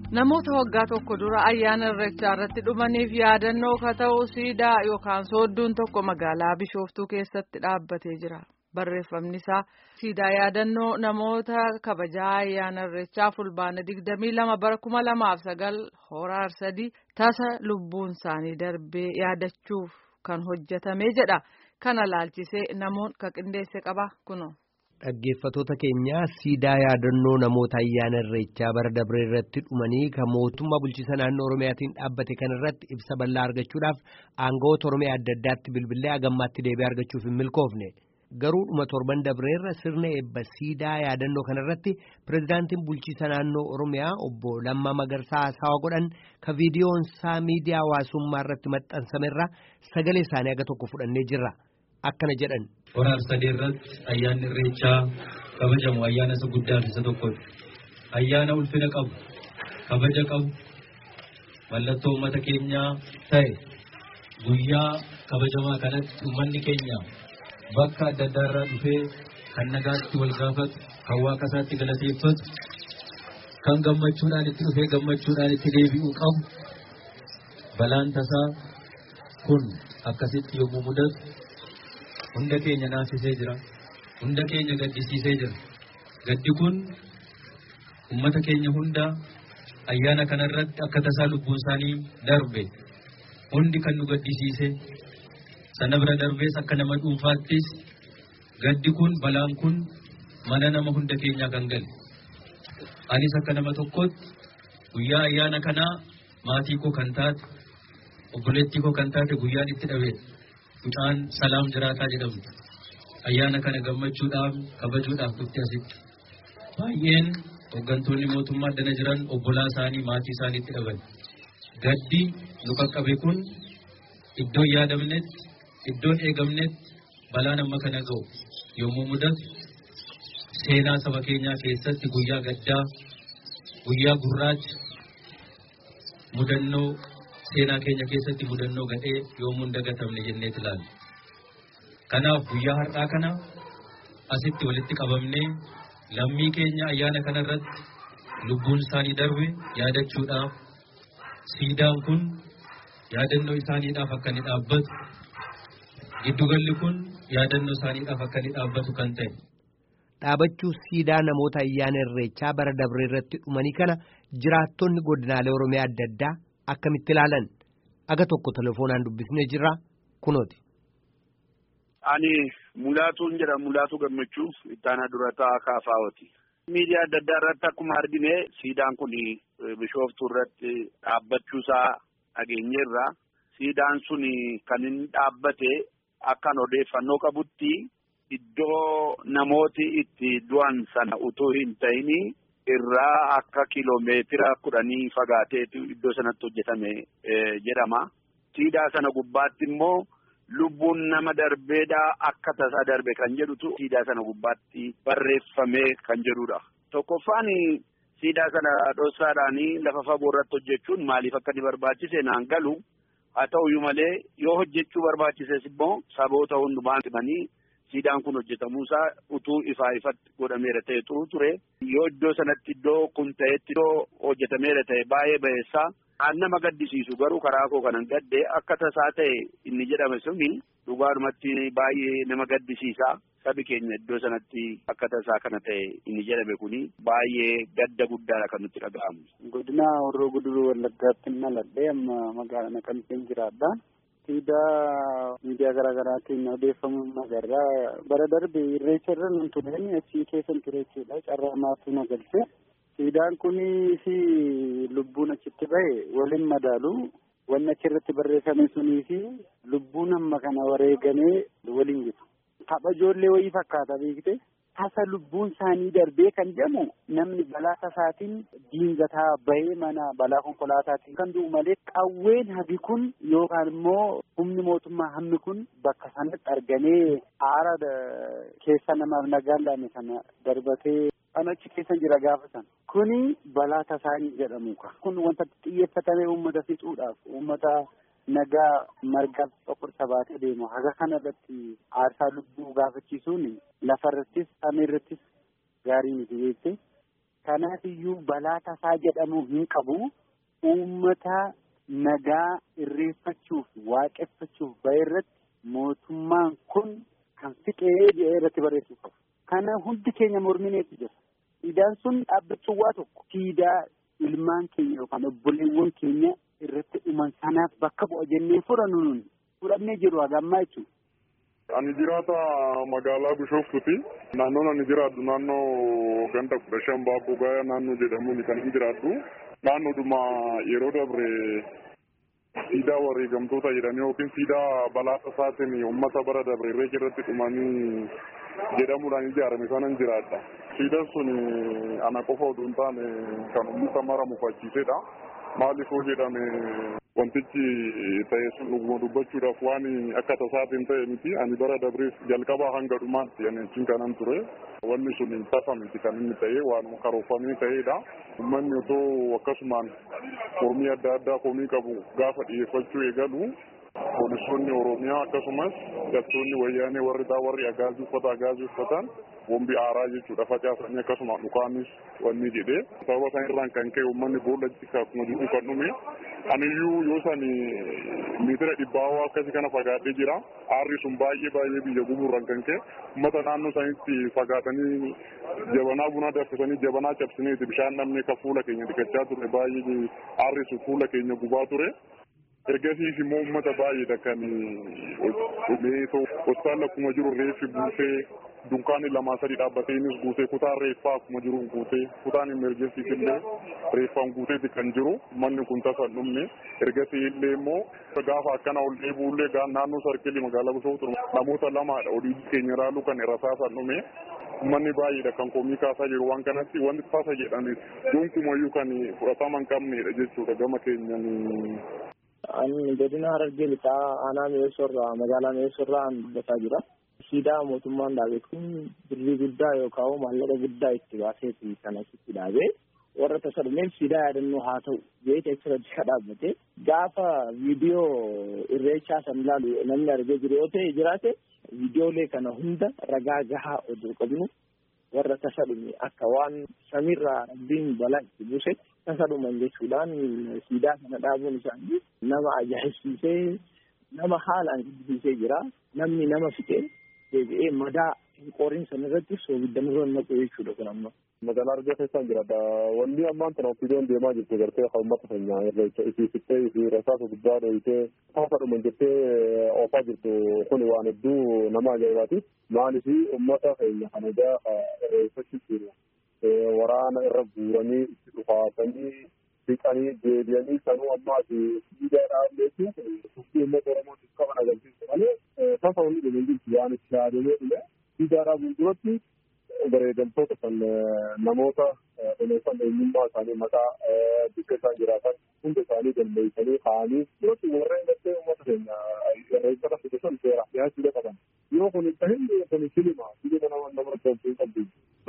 Namoota waggaa tokko dura ayyaana irreechaa irratti dhumaniif yaadannoo ka ta'u siidaa yookaan soodduun tokko magaalaa Bishooftuu keessatti dhaabbatee jira. Barreeffamni isaa siidaa yaadannoo namoota kabajaa ayyaana irreechaa fulbaana 22 bara 2009 hora Arsadii tasa lubbuun isaanii darbee yaadachuuf kan hojjetame jedha. Kana laalchisee namoonni ka qindeesse qaba kuno. Dhaggeeffattoota keenya siidaa yaadannoo namoota ayyaana irreechaa bara dabree irratti dhumanii kan mootummaa bulchiinsa naannoo Oromiyaatiin dhaabbate kan irratti ibsa bal'aa argachuudhaaf aangawoota Oromiyaa adda addaatti bilbilee hagammaatti deebii argachuuf hin milkoofne. Garuu dhuma torban dabreerra sirna eebba siidaa yaadannoo kanarratti pirezidaantiin bulchiinsa naannoo Oromiyaa obbo Lammaa Magarsaa haasawaa godhan ka viidiyoon isaa miidiyaa hawaasummaa irratti maxxansamerra sagalee isaanii aga tokko fudhannee jirra. Akkana jedhan. Hora Arsadii irratti ayyaanni irreechaa kabajamu ayyaana isa guddaa isa tokkodha. Ayyaana ulfina qabu, kabaja qabu, mallattoo uummata keenyaa ta'e guyyaa kabajamaa kanatti uummanni keenya bakka adda addaa irraa dhufee kan nagaatti wal gaafatu, kan waaqa isaatti galateeffatu, kan gammachuudhaan itti dhufee gammachuudhaan itti deebi'uu qabu. Balaan tasaa kun akkasitti yommuu mudatu hunda keenya naasisee jira. Hunda keenya gaddisiisee jira. Gaddi kun uummata keenya hunda ayyaana kanarratti akka tasaa lubbuun isaanii darbe hundi kan nu gaddisiise sana bira darbees akka nama dhuunfaattis gaddi kun balaan kun mana nama hunda keenyaa kan gale. Anis akka nama tokkotti guyyaa ayyaana kanaa maatii koo kan taate obboleettii koo kan taate guyyaan itti dhabe. Mucaan Salaam Jiraataa jedhamtu ayyaana kana gammachuudhaaf kabajuudhaaf dhufte asitti. Baay'een hooggantoonni mootummaa dana jiran obbolaa isaanii maatii isaaniitti dhaban. Gaddi nu qaqqabe kun iddoo yaadamnetti, iddoon eegamnetti balaan amma kana ga'u yommuu mudatu seenaa saba keenyaa keessatti guyyaa gaddaa, guyyaa gurraacha, mudannoo seenaa keenya keessatti mudannoo gadhee yoomuu hin dagatamne jennee ilaalla. Kanaaf guyyaa har'aa kana asitti walitti qabamnee lammii keenya ayyaana kana irratti lubbuun isaanii darbe yaadachuudhaaf siidaan kun yaadannoo isaaniidhaaf akka inni dhaabbatu, giddugalli kun yaadannoo isaaniidhaaf akka inni dhaabbatu kan ta'e. Dhaabachuu siidaa namoota ayyaana irreechaa bara dabree irratti dhumanii kana jiraattonni godinaalee Oromiyaa adda addaa akkamitti ilaalan aga tokko telefoonaan dubbisnee jirra kunooti. Ani Mulaatuun jedhama. Mulaatuu Gammachuu ittaanaa durataa Kaafaawoti. Miidiyaa adda addaa irratti akkuma argine siidaan kun Bishooftuu irratti dhaabbachuusaa dhageenyeerra. Siidaan sun kan inni dhaabbate akkan odeeffannoo qabutti iddoo namooti itti du'an sana utuu hin ta'in irraa akka kiiloomeetira 10 fagaateetu iddoo sanatti hojjetame jedhama. Siidaa sana gubbaatti immoo lubbuun nama darbeedhaa akka tasaa darbe kan jedhutu siidaa sana gubbaatti barreeffamee kan jedhudha. Tokkoffaan siidaa sana dhoksaadhaan lafa fagoo irratti hojjechuun maaliif akka inni barbaachise naan galu. Haa ta'uyyuu malee yoo hojjechuu barbaachises immoo saboota hundumaan himanii siidaan kun hojjetamuusaa utuu ifatti godhameera ta'e ture. Yoo iddoo sanatti iddoo kun ta'etti iddoo hojjetameera ta'e baay'ee bayeessaa. Kan nama gaddisiisu garuu karaa koo kanan gadde akka tasaa ta'e inni jedhame suni dhugaadhumatti baay'ee nama gaddisiisa. Sabi keenya iddoo sanatti akka tasaa kana ta'e inni jedhame kuni baay'ee gadda guddaadha kan nutti dhaga'amu. Godina Horroo Guduruu Wallaggaatti naladhee amma magaalaa Naqamteen jiraadha. Siidaa miidiyaa garaagaraatiin odeeffamu magarraa bara darbe irreecha irra nun tureen achii keessan ture jechuudha. Carraa maatuu na galche. Siidaan kunii fi lubbuun achitti bahe waliin madaalu. Wanni achirratti barreeffame sunii fi lubbuun amma kana wareegamee waliin jiru. Tapha ijoollee wayii fakkaata beekte. Tasa lubbuun isaanii darbee kan jedhamu namni balaa tasaatiin diingataa bahee mana balaa konkolaataatiin kan du'u malee qawween hagi kun yookaan immoo humni mootummaa hammi kun bakka sanatti argamee aara keessa namaaf nagaan dhaame sana darbatee achi keessa jira gaafa sana. Kuni balaa tasaanii jedhamu. Kun wanta xiyyeeffatamee uummata fixuudhaaf uummata nagaa margaaf qoqqorsa baatee deemu haga kanarratti aarsaa lubbuu gaafachiisuun lafarrattis sameerrattis gaarii miti beekte Kanaafiyyuu balaa tasaa jedhamu hin qabu. Uummata nagaa irreeffachuuf waaqeffachuuf bahe irratti mootummaan kun kan fiqee jedhee irratti barreessuu qabu. Kana hundi keenya mormineetu jira. Siidaan sun dhaabbachuu waa tokko. Siidaa ilmaan keenya yookaan obboleewwan keenya irratti dhuman sanaaf bakka bu'a jennee fudhannee jiru hagammaa jechuudha. Ani jiraata magaalaa Bishooftuuti. Naannoon ani jiraadhu naannoo ganda 15 Baabboo Gayaa naannoo jedhamuun kan hin jiraadhu. Naannoodhuma yeroo dabre siidaa wareegamtoota jedhanii yookiin siidaa balaa tasaatiin uummata bara dabre irree irratti dhumanii jedhamuudhaan ijaarame sanan jiraadha. Siidaan sun ana qofa oduu hin taane kan uummata mara mufachiisedha. Maaliif hoo jedhame wantichi ta'e sun dhuguma dubbachuudhaaf waan akka tasaatiin ta'e miti. Ani bara dabreef jalqabaa hanga dhumaatti ani achiin kanan ture. Wanni sun tasa miti kan inni ta'e waan karoorfamee ta'edha. Uummanni otoo akkasumaan komii adda addaa komii qabu gaafa dhiyeeffachuu eegalu poolisoonni Oromiyaa akkasumas hidhattoonni wayyaanee warri agaazii uffatan bombii aaraa jechuudha facaasanii akkasuma dhukaanis wanni jedhee sababa san irraan kan ka'e uummanni boolla akkuma jiru kan dhume aniyyuu yoo san meetira 100 akkasii kana fagaatee jira aarri sun baay'ee biyya gubuurraan kan ka'e uummata naannoo sanitti fagaatanii jabanaa bunaa danfisanii jabanaa cabsineeti bishaan dhabnee kan fuula keenya dhiqachaa ture baay'ee aarri sun fuula keenya gubaa ture. Ergasiis immoo uummata baay'eedha kan hospitaala akkuma jiru reeffi buusee dunkaanni 2-3 dhaabbatee innis guutee kutaan reeffaa akkuma jiru guutee kutaan emergensiis illee reeffaan guuteeti kan jiru manni kun tasa hin dhumne ergasii illee immoo gaafa akkana ol deebi'ullee naannoo sarkilii magaalaa Bishooftuu namoota lamaadha olii keenya ilaaluu kan rasaasa hin dhume. Manni baay'eedha kan komii kaasaa jiru waan kanatti wanti tasa jedhame gonkumayyuu kan fudhatama hin qabnedha jechuudha gama keenyan. Ani godina Harargee lixaa aanaa Mi'eessorraa magaalaa Mi'eessorraa dubbataa jira. Siidaa mootummaan dhaabe kun birrii guddaa yookaan maallaqa guddaa itti baaseeti kan asitti dhaabe. Warra tasa dhumeef siidaa yaadannoo haa ta'u jecha irratti kan dhaabbate gaafa viidiyoo irreechaa san ilaalu namni argee jiru yoo ta'e jiraate viidiyoolee kana hunda ragaa gahaa oduu qabnu warra tasa dhume akka waan samiirraa rabbiin balaa itti buuse tasa dhuman jechuudhaan siidaa kana dhaabuun isaanii nama ajaa'ibsiisee nama haalaan jibbisiisee jira. Namni nama fixee deebi'ee madaa hin qorin san irratti soobidda nurra naqu jechuudha kun amma. Magaalaa Argaa keessaan jiraadha. Wanni ammaan tana ofiidoon deemaa jirtu gartee uummata keenya irreecha isii fixee isii rasaasa guddaa dhohitee tasa dhuman jettee oofaa jirtu kun waan hedduu nama ajaa'ibaati. Maaliif uummata keenya kana gaafa irreeffachuuf waraana irra guuranii itti dhufaatanii fiqanii deebi'anii sanuu ammaati siidaa dhaableetu suffii uummata Oromootiif qaban agarsiisu malee tasa wanni dhuman jirtu waan itti yaadamee dhume siidaa dhaabuun duratti bareedamtoota kan namoota dhumeessan eenyummaa isaanii maqaa biyya isaan jiraatan hunda isaanii galmeessanii kaa'anii duratti warreen gartee uummata keenya irreeffata fidesan seera dhiyaachuu qaban. Yoo kun ta'in kun silima nama tolchuu qabdu.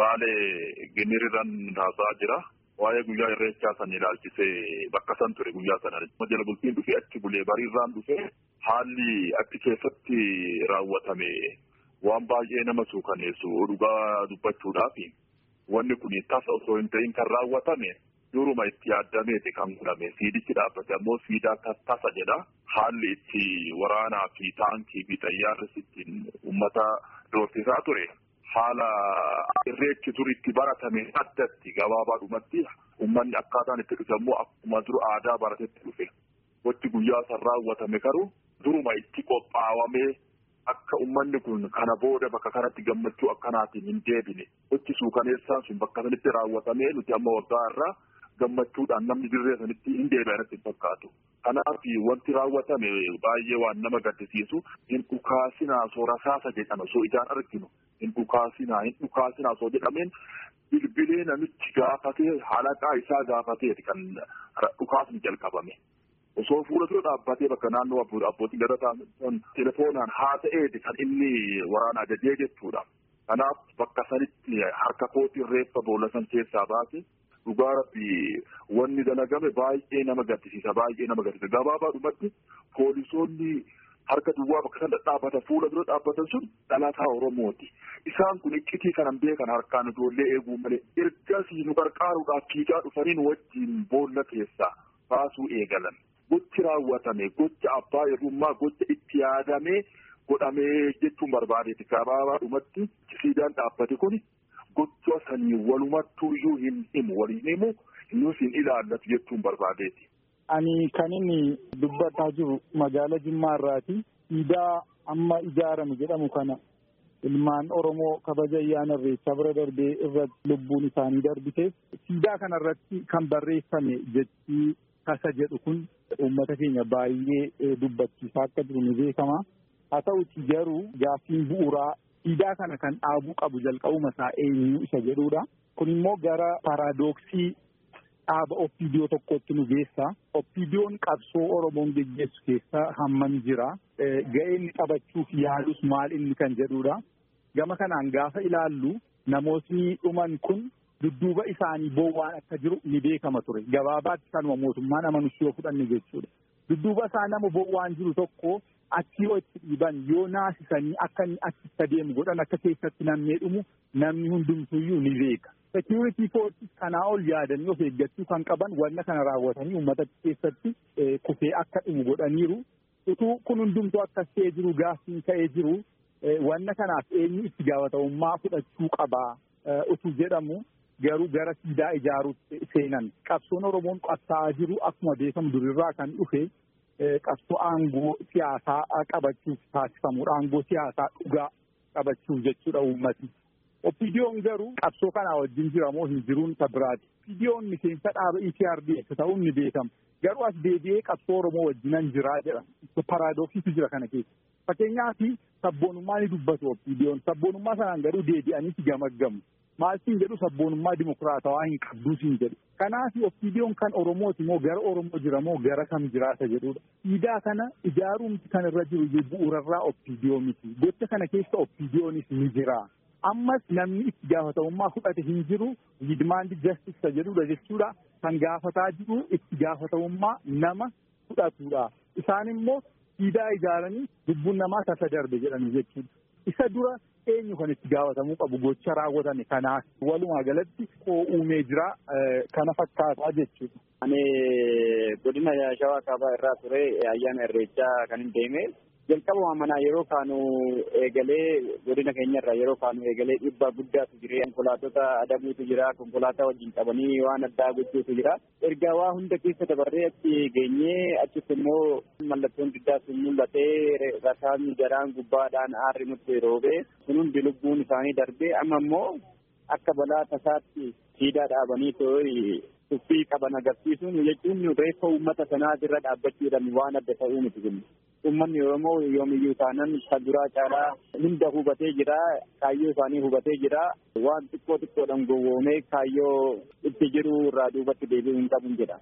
Baalee Ginirirran haasaa jira. Waa'ee guyyaa irreechaa san ilaalchisee bakka san ture guyyaa sana. Jala bultiin dhufee achi bulee bariirraan dhufee haalli achi keessatti raawwatame waan baay'ee nama suukaneessu dhugaa dubbachuudhaaf wanni kun tasa osoo hin ta'in kan raawwatame duruma itti yaadameeti kan godhame siidichi dhaabbate ammoo siidaa tasa jedha haalli itti waraanaa fi taankii fi xayyaarris ittiin uummata doorsisaa ture haala irreechi ture itti baratame addatti gabaabaadhumatti uummanni akkaataan itti dhufe ammoo akkuma dura aadaa baratetti dhufe wanti guyyaa san raawwatame garuu duruma itti qophaawamee akka uummanni kun kana booda bakka kanatti gammachuu akkanaatiin hin deebine wanti suukaneessaan sun bakka sanitti raawwatamee nuti amma waggaa irraa gammachuudhaan namni dirree sanitti hin deebi'anitti hin fakkaatu. Kanaaf wanti raawwatame baay'ee waan nama gaddisiisu hin dhukaasinaa soo rasaasa jedhama soo ijaan arginu hin dhukaasinaa soo jedhameen bilbilee namichi gaafatee halaqaa isaa gaafateeti kan dhukaasni jalqabame. Osoo fuula dura dhaabbatee bakka naannoo abbootiin gadataa telefoonaan haa ta'eeti kan inni waraana ajajee jechuudha. Kanaaf bakka sanitti harka kootiin reeffa boolla san keessaa baase dhugaa rabbii wanni dalagame baay'ee nama gaddisiisa. Gabaabaadhumatti poolisoonni harka duwwaa bakka sana dhaabbata fuula dura dhaabbatan sun dhalataa Oromooti. Isaan kun iccitii kanan beekan harkaan ijoollee eeguu malee ergasii nu qarqaaruudhaaf fiigaa dhufaniin wajjin boolla keessaa baasuu eegalan. Gochi raawwatame gocha abbaa yerummaa gocha itti yaadamee godhamee jechuun barbaadeeti. Gabaabaadhumatti siidaan dhaabbate kun gocha sanii walumattuuyyuu hin himu waliin himu nus hin ilaallatu jechuun barbaadeeti. Ani kan inni dubbataa jiru magaalaa Jimmaa irraati. Siidaa amma ijaarame jedhamu kana ilmaan Oromoo kabaja ayyaana irreechaa bira darbee irratti lubbuun isaanii darbiteef siidaa kana irratti kan barreeffame jechi kasa jedhu kun uummata keenya baay'ee dubbachiisaa akka jiru ni beekama. Haa ta'uti garuu gaaffiin bu'uuraa siidaa kana kan dhaabuu qabu jalqabuma isaa eenyu isa jedhudha. Kun immoo gara paaraadoksii dhaaba OPDO tokkotti nu geessa. OPDO'n qabsoo Oromoon geggeessu keessa hammam jira. Ga'ee inni qabachuuf yaalus maal inni kan jedhudha. Gama kanaan gaafa ilaallu namootni dhuman kun dudduuba isaanii boowwaan akka jiru ni beekama ture. Gabaabaatti kanuma mootummaan amanus yoo fudhanne jechuudha. Dudduuba isaa nama boowwaan jiru tokko achi yoo itti dhiiban yoo naasisanii akka inni achitti adeemu godhan akka keessatti namni dhumu namni hundumtuyyuu ni beeka. Security forces kanaa ol yaadanii of eeggachuu kan qaban wanna kana raawwatanii uummata keessatti kufee akka dhumu godhaniiru. Utuu kun hundumtuu akkas ta'ee jiru gaaffiin ka'ee jiru wanna kanaaf eenyu itti gaafatamummaa fudhachuu qabaa utuu jedhamu garuu gara siidaa ijaaruutti seenan. Qabsoon Oromoon qabsaa'aa jiru akkuma beekamu durirraa kan dhufe qabsoo aangoo siyaasaa qabachuuf taasifamudha. Aangoo siyaasaa dhugaa qabachuuf jechuudha uummati. OPDO'n garuu qabsoo kanaa wajjin jira moo hin jiruun isa biraati. OPDO'n miseensa dhaaba EPRDF ta'uun ni beekama. Garuu as deebi'ee qabsoo Oromoo wajjinan jiraa jedha. Paaraadoksiitu jira kana keessa. Fakkeenyaaf sabboonummaa ni dubbatu OPDO'n. Sabboonummaa sanaan garuu deebi'anii si gamaggamu. Maaltiin jedhu sabboonummaa dimokiraatawaa hin qabduusiin jedhu. Kanaaf OPDO'n kan Oromooti moo gara Oromoo jira moo gara kam jiraata jedhudha. Siidaa kana ijaaruumti kan irra jiru bu'uurarraa OPDO miti. Gocha kana keessa OPDO'nis ni jira. Ammas namni itti gaafatamummaa fudhate hin jiru demand justice jedhudha jechuudha. Kan gaafataa jiru itti gaafatamummaa nama fudhatudha. Isaan immoo siidaa ijaaranii lubbuun namaa tasa darbe jedhanii jechuudha. Isa dura eenyu kan itti gaafatamuu qabu gocha raawwatame kanaaf walumaa galatti uumee jira kana fakkaataa jechuudha. Ani godina Shawaa Kaabaa irraa ture ayyaana irreechaa kan hin deeme. Jalqabuma manaa yeroo kaanu eegalee godina keenyarraa yeroo kaanu eegalee dhiibbaa guddaatu jira. Konkolaattota adabuutu jira. Konkolaataa wajjin qabanii waan addaa gochuutu jira. Ergaa waa hunda keessa dabarree achi geenyee achitti immoo mallattoon diddaa sun mul'atee rasaasni garaan gubbaadhaan aarri nutti roobee sun hundi lubbuun isaanii darbee amma immoo akka balaa tasaatti siidaa dhaabanii tuffii qaban agarsiisuun jechuun reeffa uummata sanaa irra dhaabbachuudhaan waan adda ta'uu miti kun. Uummanni Oromoo yoomiyyuu taanan kan duraa caalaa hunda hubatee jira. Kaayyoo isaanii hubatee jira. Waan xiqqoodhaan gowwoomee kaayyoo itti jiru irraa duubatti deebi'uu hin qabu jedha.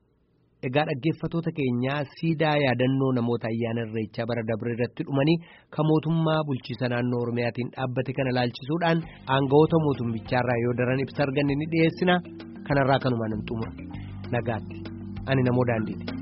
Egaa dhaggeeffattoota keenyaa siidaa yaadannoo namoota ayyaana irreechaa bara dabre irratti dhumanii kan mootummaa bulchiisa naannoo Oromiyaatiin dhaabbate kana ilaalchisuudhaan aangawoota mootummichaarraa yoo daran ibsa arganne ni dhiyeessina. Kanarraa kanumaan hin xumura. Nagaatti. Ani Namoo Daandiiti.